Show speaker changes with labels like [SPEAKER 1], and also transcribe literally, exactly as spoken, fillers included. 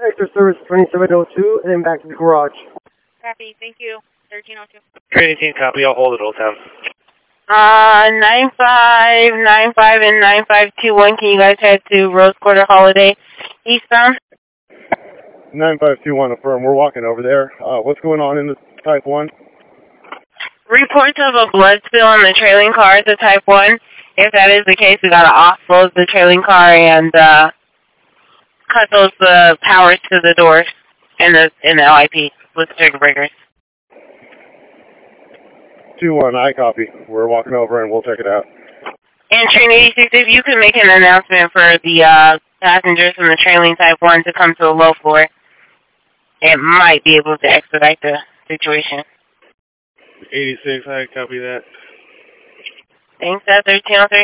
[SPEAKER 1] Extra service twenty-seven oh two, and then back to the garage.
[SPEAKER 2] Copy, thank you. thirteen oh two.
[SPEAKER 3] Train eighteen, copy. I'll hold it, Old Town.
[SPEAKER 2] Uh, nine five nine five and nine five two one, can you guys head to Rose Quarter Holiday eastbound?
[SPEAKER 4] nine five two one, affirm. We're walking over there. Uh, what's going on in the Type one?
[SPEAKER 2] Reports of a blood spill on the trailing car at the Type one. If that is the case, we got to offload the trailing car and uh, cut those uh, powers to the doors in the in the L I P with the circuit breakers.
[SPEAKER 4] two one, I copy. We're walking over and we'll check it out.
[SPEAKER 2] And Train eighty-six, if you could make an announcement for the uh, passengers from the trailing Type one to come to the low floor, it might be able to expedite the situation.
[SPEAKER 3] eighty-six, I copy that.
[SPEAKER 2] Thanks, at thirteen oh three.